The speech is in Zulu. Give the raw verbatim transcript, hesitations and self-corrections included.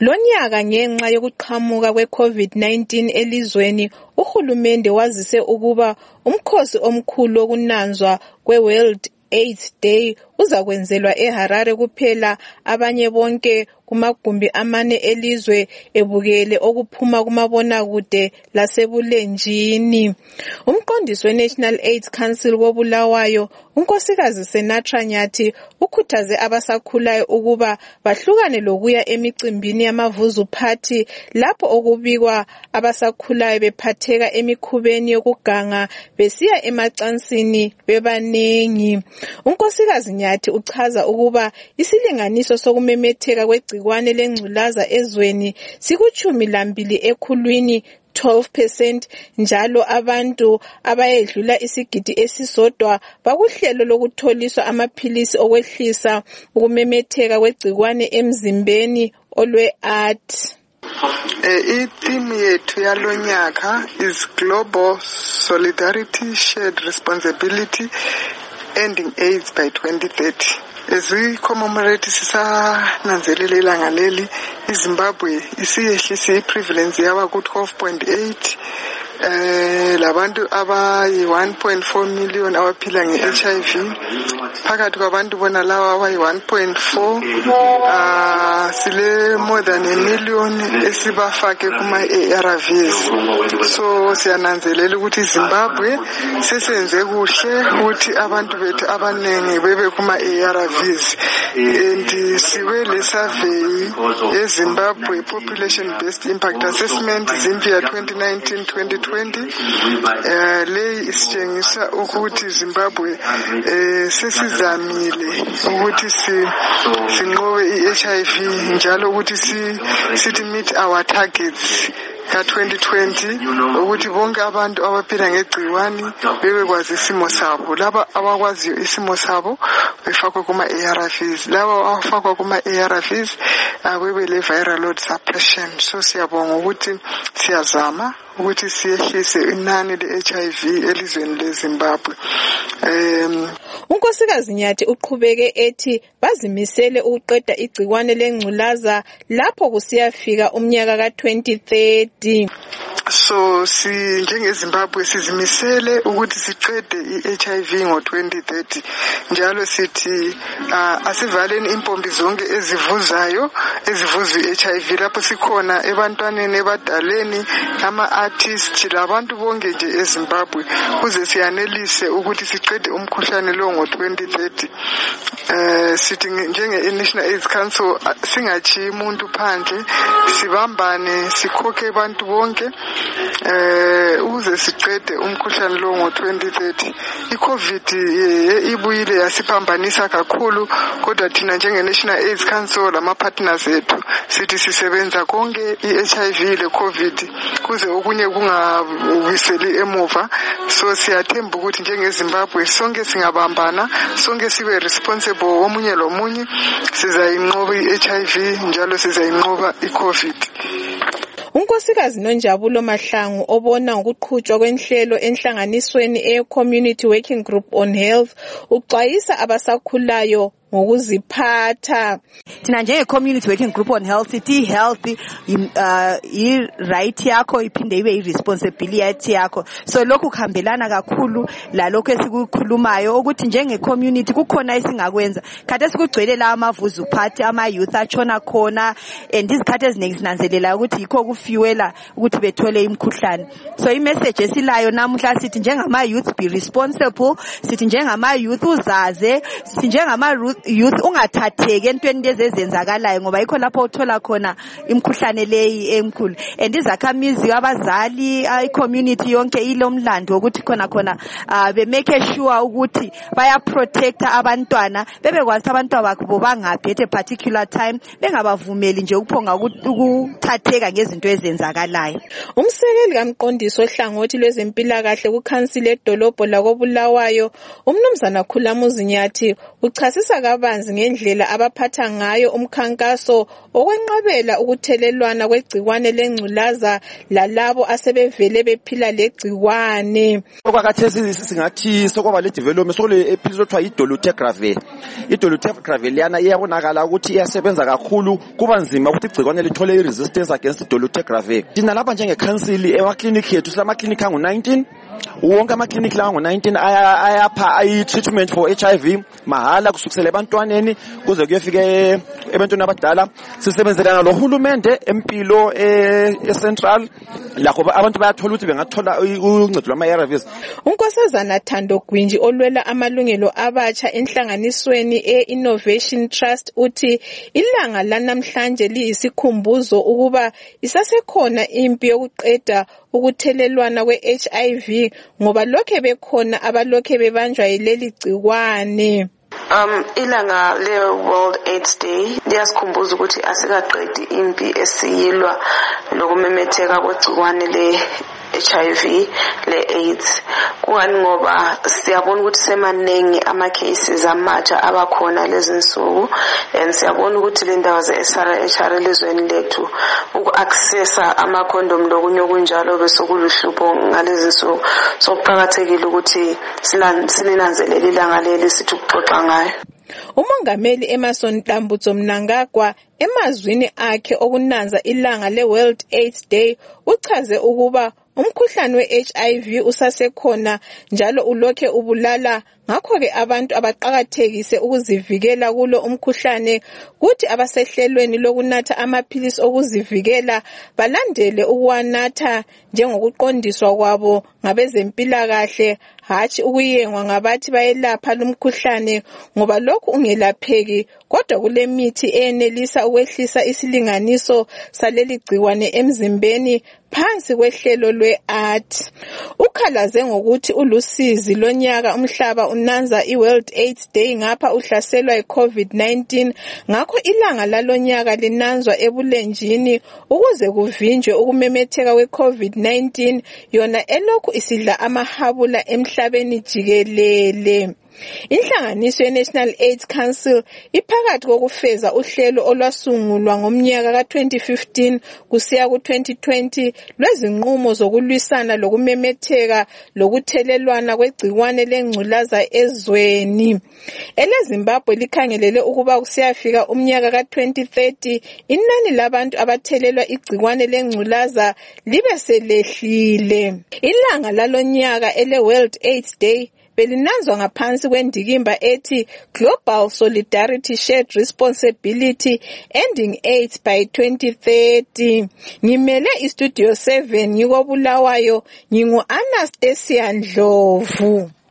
Lonyaka ngenxa yokuqhamuka kwe-COVID nineteen elizweni, uhulumende wazise ukuba umkhosi omkhulu wokunanzwa kwe-World AIDS Day uzakwenzelwa eHarare kuphela, abanye bonke kumagumbi amane elizwe ebukele okuphuma kumabonakude lasebulenjini. Umqondisi we-National AIDS Council koBulawayo, unkosikazi Senatra Nyathi, ukhuthaze abasakhulayo ukuba bahlukane lokuya emicimbini yamavuzu party lapho okubikwa abasakhulayo bephatheka emikhubeni yokuganga besiya emacansini bebanengi. Unkosikazi Nyathi uchaza ukuba isilinganiso sokumemetheka kwegcikwane lengculaza ezweni sikuchumi lambili ekhulwini twelve percent, njalo abantu abayedlula isigidi esisodwa bakuhlelo lokutholiswa amaphilisi okwehlisa ukumemetheka kwegcikwane emzimbeni olwe-A D. I-theme yethu yalonyaka is Global Solidarity, Shared Responsibility, Ending AIDS by twenty thirty. As we commemorate sisananzelela ilanga leli, iZimbabwe isiyehlise iprevalence yaba ku twelve point eight, eh labantu abayi one point four million abaphila nge-H I V, phakathi kwabantu bona lawa abayi one point four, ah sile more than a million esibafake kuma-A R Vs. So siyananzelela ukuthi iZimbabwe sesenze kuhle ukuthi abantu bethu abanengi bebe kuma-A R Vs, and siwe le survey eZimbabwe Population Based Impact Assessment Zimvia twenty nineteen twenty twenty. eh le isitshengisa ukuthi Zimbabwe eh sesizamile ukuthi si sinqobe i-H I V, njalo ukuthi si sithi meet our targets ka twenty twenty, ukuthi bonke abantu abaphila ngegciwani bebekwazi isimo sabo. Laba abakwaziyo isimo sabo befakwe kuma-A R Vs, laba abafakwa kuma-A R Vs bebe le viral load suppression. So siyabonga ukuthi siyazama ukuthi siyehlise inani le-H I V elizweni leZimbabwe. Um Unkosikazi Nyathi uqhubeke ethi bazimisele ukuqeda igcikwane lengculaza lapho kusiyafika umnyaka ka twenty thirty. So si njengeZimbabwe sizimisele ukuthi siqede i-H I V ngo twenty thirty, njalo sithi uh, asivaleni impompi zonke ezivuzayo ezivuza i-H I V lapho sikhona ebantwaneni, ebadaleni, ama-artists, labantu bonke nje eZimbabwe, kuze siyanelise ukuthi siqede umkhuhlane lo ngo twenty thirty. Eh sithi njenge-National AIDS Council singachiyi umuntu phandle, sibambane, sikhokhe abantu bonke eh uze siqede umkhuhlane lo ngo twenty thirty. I-COVID ibuyile yasiphambanisa kakhulu, kodwa thina njenge-National AIDS Council ama-partners ethu sithi sisebenza konke i-H I V le-COVID kuze okunye kungabuyiseli emuva. So siyathemba ukuthi njengeZimbabwe sonke singabambana, sonke sibe responsible omunye lomunye, sizayinqoba i-H I V njalo sizayinqoba i-COVID. Unkosikazi Nonjabulo Mahlangu obona ngokuqhutshwa kwenhlelo enhlanganisweni e-Community Working Group on Health uxwayisa abasakhulayo ngokuziphatha. Thina njenge Community Working Group on Health sithi health uh i right yakho iphinde ibe i responsibility yakho. So lokhu kuhambelana kakhulu la lokho esikukhulumayo ukuthi njenge community kukhona isingakwenza. Kade sikugcwele la amavuzu party, ama youth achona khona, and izikhathi eziningi sinanzelela ukuthi yikho kufiwela ukuthi bethole imkhuhlane. So i message esilayo namuhla sithi njengama youth be responsible, sithi njengama youth uzaze, sithi njengama youth ungathatheke entweni lezi ezenzakalayo ngoba yikho lapho uthola khona imkhuhlane leyi emkhulu. And izakhamizi, abazali, i-community yonke ilomlando ukuthi khona khona uh, be make sure ukuthi baya protect abantwana, bebekwazi abantwana babo bangaphi at a particular time, bengabavumeli nje ukuphonga ukuthatheka ngezinto ezenzakalayo. Umsekeli kamqondisi ohlangothi lwezempilakahle kuKhansile edolobho lakoBulawayo, uMnumzana Khulamuzi Nyathi, uchasisa kabanzi ngendlela abaphatha ngayo umkhankaso okwenqabela ukuthelelwana kwegciwane lengculaza lalabo asebevele bephila legciwane. Okwakhathesi singathi sokwaba le development sokule ephilisi okuthiwa idolutegravir. Idolutegravir yana iyabonakala ukuthi iyasebenza kakhulu, kuba nzima ukuthi igciwane lithole i-resistance against idolutegravir. Thina lapha njenge-council emaklinikhi yethu silamaklinikhi angu nineteen. Wonke amaklinikhi lawo ngo-nineteen ayapha ayi-treatment for H I V mahala kusukisela ebantwaneni kuze kuyefika ebantwini abadala. Sisebenzelana lohulumende empilo e-Central lakho abantu bayathola ukuthi bengathola uncedo lwama-A R Vs. uNkosazana Thando Gwinji olwela amalungelo abatsha enhlanganisweni e-Innovation Trust uthi ilanga lanamhlanje liyisikhumbuzo ukuba isasekhona impi yokuqeda ukuthelelwana kwe-H I V ngoba lokhe bekhona abalokhe bebanjwa yileli gciwane. Um ilanga le World AIDS Day liyasikhumbuza ukuthi asikaqedi impi esiyilwa lokumemetheka kwegciwane le H I V le AIDS. Kungani ngoba siyabona ukuthi semaningi ama cases amatsha abakhona lezinsuku and siyabona ukuthi le ndawo ze-S R H R elizweni lethu uku-accessa ama condom lokunye okunjalo besokuluhlupho ngalezinsuku. So kuqakathekile ukuthi silinanzelele ilanga leli sithi ukuxoxa ngayo. uMongameli Emerson Tambutso Mnangagwa emazwini akhe okunanza ilanga le World AIDS Day uchaze ukuba umkhuhlane we-H I V usasekhona njalo ulokhe ubulala, ngakho ke abantu abaqhakathekise ukuzivikela kulo umkhuhlane kuthi abasehlelweni lokunatha amaphilisi okuzivikela balandele ukuwanatha njengokuqondiswa kwabo ngabezempilakahle, hatshi ukuyengwa ngabathi bayelapha lumkhuhlane ngoba lokhu ungelapheki kodwa kulemithi enelisa ukwehlisa isilinganiso saleli gciwane emzimbeni phansi kwehlelo lwe-A R T. Ukhalaze ngokuthi ulusizi lonyaka umhlaba unanza i-World AIDS Day ngapha uhlaselwa i-COVID nineteen, ngakho ilanga lalonyaka linanzwa ebulenjini ukuze kuvinjwe ukumemetheka kwe-COVID nineteen yona elokhu isidla amahabula emhlabeni jikelele. Inhlanganiso ye-National AIDS Council iphakathi kokufeza uhlelo olwasungulwa ngomnyaka ka twenty fifteen kusiya ku twenty twenty lwezinqumo zokulwisana lokumemetheka lokuthelelwana kwegciwane lengculaza ezweni. EleZimbabwe likhangelele ukuba kusiyafika umnyaka ka twenty thirty inani labantu abathelelwa igciwane lengculaza libe selehlile. Ilanga lalonyaka ele World AIDS Day belinanzwa ngaphansi kwendikimba ethi Global Solidarity Shared Responsibility Ending AIDS by twenty thirty. Ngimele iStudio seven ngikobulawayo, ngingu Anastasia Ndlovu.